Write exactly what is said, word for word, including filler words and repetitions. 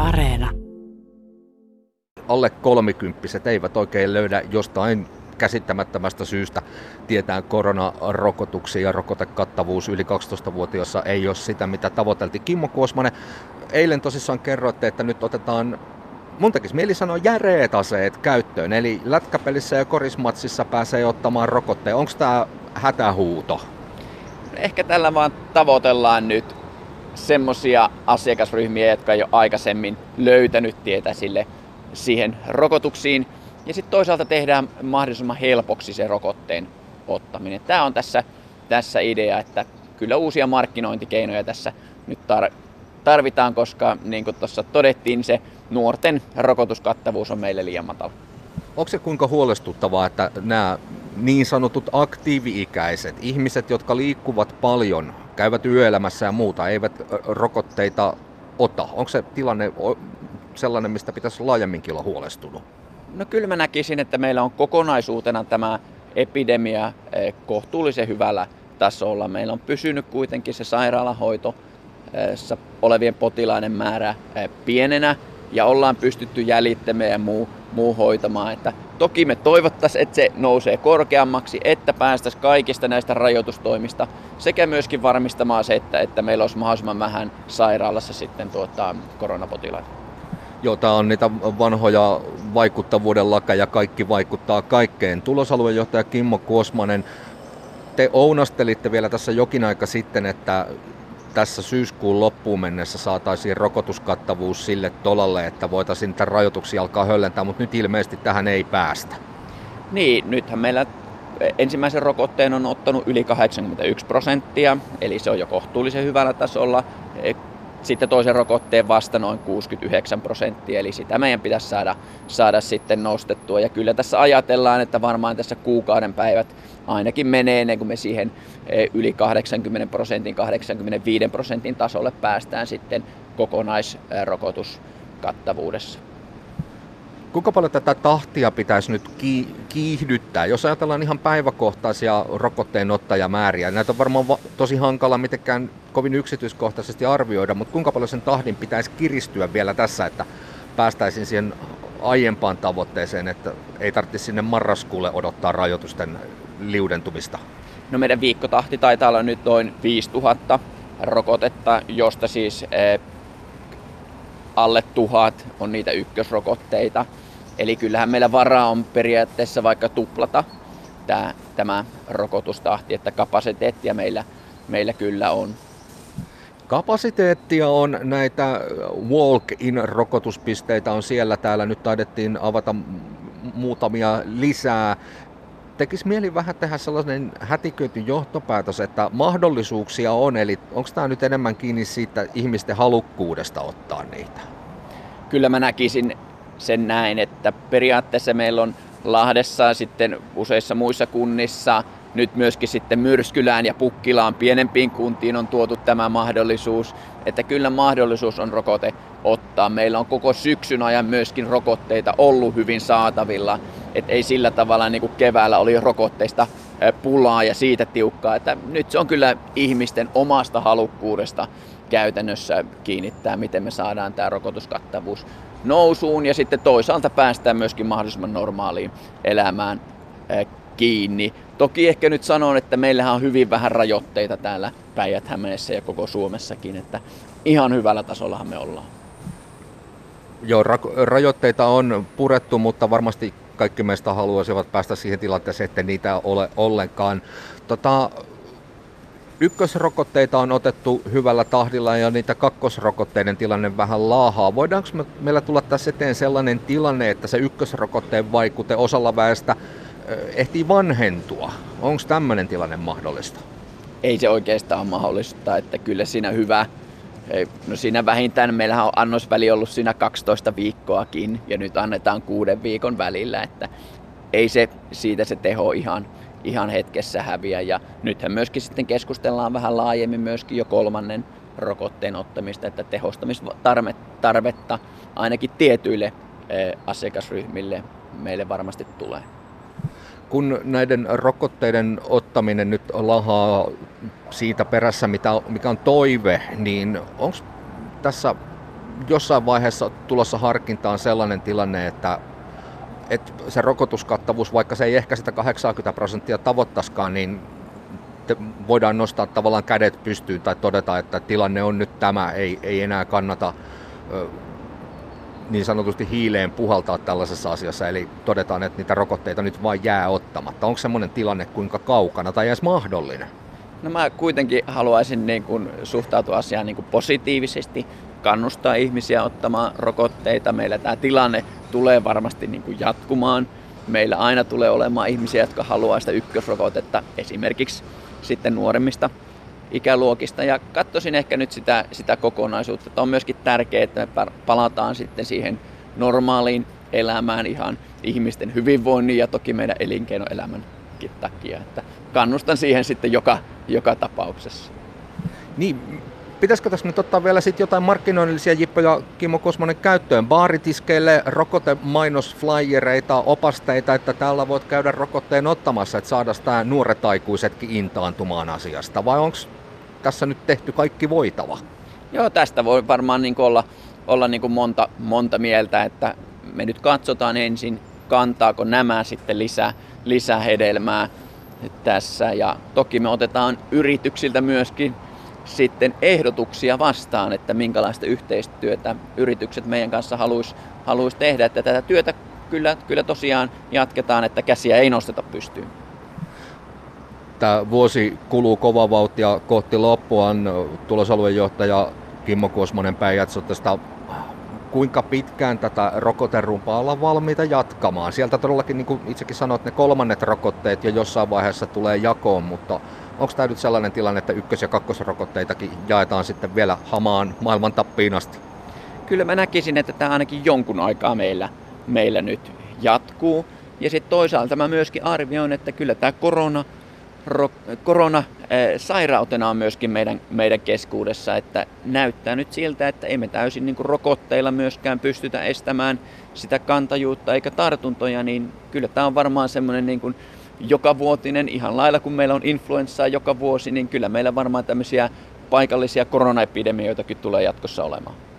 Areena. Alle kolmikymppiset eivät oikein löydä jostain käsittämättömästä syystä tietään koronarokotuksia ja rokotekattavuus yli kaksitoistavuotiaissa ei ole sitä, mitä tavoiteltiin. Kimmo Kuosmanen, eilen tosissaan kerroitte, että nyt otetaan, mun tekisi mieli sanoa, järeät aseet käyttöön. Eli lätkäpelissä ja korismatsissa pääsee ottamaan rokotteen. Onko tämä hätähuuto? Ehkä tällä vaan tavoitellaan nyt semmoisia asiakasryhmiä, jotka ei ole aikaisemmin löytänyt tietä sille siihen rokotuksiin. Ja sitten toisaalta tehdään mahdollisimman helpoksi se rokotteen ottaminen. Tämä on tässä, tässä idea, että kyllä uusia markkinointikeinoja tässä nyt tar- tarvitaan, koska niin kuin tuossa todettiin, se nuorten rokotuskattavuus on meille liian matala. Onko se kuinka huolestuttavaa, että nämä niin sanotut aktiivi-ikäiset ihmiset, jotka liikkuvat paljon, käyvät yöelämässä ja muuta, eivät rokotteita ota? Onko se tilanne sellainen, mistä pitäisi laajemminkin olla huolestunut? No kyllä mä näkisin, että meillä on kokonaisuutena tämä epidemia kohtuullisen hyvällä tasolla. Meillä on pysynyt kuitenkin se sairaalahoitossa olevien potilaiden määrä pienenä ja ollaan pystytty jäljittämään ja muu, muu hoitamaan. Että toki me toivottaisiin, että se nousee korkeammaksi, että päästäisiin kaikista näistä rajoitustoimista sekä myöskin varmistamaan se, että, että meillä olisi mahdollisimman vähän sairaalassa sitten tuota, koronapotilaita. Joo, tämä on niitä vanhoja vaikuttavuuden lakeja, kaikki vaikuttaa kaikkeen. Tulosaluejohtaja Kimmo Kuosmanen, te ounastelitte vielä tässä jokin aika sitten, että tässä syyskuun loppuun mennessä saataisiin rokotuskattavuus sille tolalle, että voitaisiin niitä rajoituksia alkaa höllentää, mutta nyt ilmeisesti tähän ei päästä. Niin, nythän meillä ensimmäisen rokotteen on ottanut yli kahdeksankymmentäyksi prosenttia, eli se on jo kohtuullisen hyvällä tasolla. Sitten toisen rokotteen vasta noin kuusikymmentäyhdeksän prosenttia, eli sitä meidän pitäisi saada, saada sitten nostettua. Ja kyllä tässä ajatellaan, että varmaan tässä kuukauden päivät ainakin menee ennen kuin me siihen yli kahdeksankymmentä prosentin, kahdeksankymmentäviisi prosentin tasolle päästään sitten kokonaisrokotuskattavuudessa. Kuinka paljon tätä tahtia pitäisi nyt kiihdyttää? Jos ajatellaan ihan päiväkohtaisia rokotteennottajamääriä, näitä on varmaan tosi hankala mitenkään kovin yksityiskohtaisesti arvioida, mutta kuinka paljon sen tahdin pitäisi kiristyä vielä tässä, että päästäisiin siihen aiempaan tavoitteeseen, että ei tarvitsisi sinne marraskuulle odottaa rajoitusten liudentumista? No meidän viikkotahti taitaa olla nyt noin viisituhatta rokotetta, josta siis eh, alle tuhat on niitä ykkösrokotteita. Eli kyllähän meillä varaa on periaatteessa vaikka tuplata tämä, tämä rokotustahti, että kapasiteettia meillä, meillä kyllä on. Kapasiteettia on, näitä walk-in-rokotuspisteitä on siellä täällä, nyt taidettiin avata muutamia lisää. Tekisi mieli vähän tehdä sellainen hätiköity johtopäätös, että mahdollisuuksia on, eli onko tämä nyt enemmän kiinni siitä ihmisten halukkuudesta ottaa niitä? Kyllä mä näkisin sen näin, että periaatteessa meillä on Lahdessa sitten useissa muissa kunnissa, nyt myöskin sitten Myrskylään ja Pukkilaan pienempiin kuntiin on tuotu tämä mahdollisuus, että kyllä mahdollisuus on rokote ottaa. Meillä on koko syksyn ajan myöskin rokotteita ollut hyvin saatavilla, että ei sillä tavalla niin kuin keväällä oli rokotteista pulaa ja siitä tiukkaa, että nyt se on kyllä ihmisten omasta halukkuudesta käytännössä kiinnittää, miten me saadaan tämä rokotuskattavuus nousuun ja sitten toisaalta päästään myöskin mahdollisimman normaaliin elämään kiinni. Toki ehkä nyt sanon, että meillähän on hyvin vähän rajoitteita täällä Päijät-Hämeessä ja koko Suomessakin, että ihan hyvällä tasollahan me ollaan. Joo, ra- rajoitteita on purettu, mutta varmasti kaikki meistä haluaisivat päästä siihen tilanteeseen, että niitä ei ole ollenkaan. Tota, ykkösrokotteita on otettu hyvällä tahdilla ja niitä kakkosrokotteiden tilanne vähän laahaa. Voidaanko me, meillä tulla tässä eteen sellainen tilanne, että se ykkösrokotteen vaikute osalla väestä ehtii vanhentua? Onko tämmöinen tilanne mahdollista? Ei se oikeastaan ole mahdollista, että kyllä siinä hyvä. No siinä vähintään, meillähän on annosväli ollut siinä kaksitoista viikkoakin ja nyt annetaan kuuden viikon välillä, että ei se siitä se teho ihan, ihan hetkessä häviä. Ja nythän myöskin sitten keskustellaan vähän laajemmin myöskin jo kolmannen rokotteen ottamista, että tehostamistarvetta ainakin tietyille asiakasryhmille meille varmasti tulee. Kun näiden rokotteiden ottaminen nyt lahaa siitä perässä, mitä, mikä on toive, niin onko tässä jossain vaiheessa tulossa harkintaan sellainen tilanne, että, että se rokotuskattavuus, vaikka se ei ehkä sitä kahdeksankymmentä prosenttia tavoittaskaan, niin voidaan nostaa tavallaan kädet pystyyn tai todeta, että tilanne on nyt tämä, ei, ei enää kannata niin sanotusti hiileen puhaltaa tällaisessa asiassa, eli todetaan, että niitä rokotteita nyt vain jää ottamatta. Onko semmoinen tilanne kuinka kaukana tai edes mahdollinen? No mä kuitenkin haluaisin niin kuin suhtautua asiaan niin kuin positiivisesti, kannustaa ihmisiä ottamaan rokotteita. Meillä tämä tilanne tulee varmasti niin kuin jatkumaan. Meillä aina tulee olemaan ihmisiä, jotka haluaa sitä ykkösrokotetta esimerkiksi sitten nuoremmista ikäluokista. Ja katsoisin ehkä nyt sitä, sitä kokonaisuutta. Että on myöskin tärkeää, että me palataan sitten siihen normaaliin elämään ihan ihmisten hyvinvoinnin ja toki meidän elinkeinoelämänkin takia. Että kannustan siihen sitten joka, joka tapauksessa. Niin, pitäisikö tässä nyt ottaa vielä sit jotain markkinoinnillisia jippoja Kimmo Kosmonen käyttöön? Baaritiskeille rokotemainosflyereita, opasteita, että täällä voit käydä rokotteen ottamassa, että saadaan tämä nuoret aikuisetkin intaantumaan asiasta. Vai onko tässä nyt tehty kaikki voitava? Joo, tästä voi varmaan niin olla, olla niin kuin monta, monta mieltä, että me nyt katsotaan ensin, kantaako nämä sitten lisää, lisää hedelmää tässä. Ja toki me otetaan yrityksiltä myöskin sitten ehdotuksia vastaan, että minkälaista yhteistyötä yritykset meidän kanssa haluaisi haluais tehdä. Että tätä työtä kyllä, kyllä tosiaan jatketaan, että käsiä ei nosteta pystyyn. Tämä vuosi kuluu kovaa vauhtia kohti loppuaan. Tulosaluejohtaja Kimmo Kosmonen Päijät-Sotesta, kuinka pitkään tätä rokoterumpaa ollaan valmiita jatkamaan? Sieltä todellakin, niin kuin itsekin sanoit, ne kolmannet rokotteet jo jossain vaiheessa tulee jakoon, mutta onko tämä nyt sellainen tilanne, että ykkös- ja kakkosrokotteitakin jaetaan sitten vielä hamaan maailman tappiin asti? Kyllä mä näkisin, että tämä ainakin jonkun aikaa meillä, meillä nyt jatkuu. Ja sitten toisaalta mä myöskin arvioin, että kyllä tämä korona, ro, korona eh, sairautena on myöskin meidän, meidän keskuudessa, että näyttää nyt siltä, että emme täysin niin kuin rokotteilla myöskään pystytä estämään sitä kantajuutta eikä tartuntoja, niin kyllä tämä on varmaan semmoinen niin kuin jokavuotinen, ihan lailla kun meillä on influenssaa joka vuosi, niin kyllä meillä varmaan tämmöisiä paikallisia koronaepidemioitakin tulee jatkossa olemaan.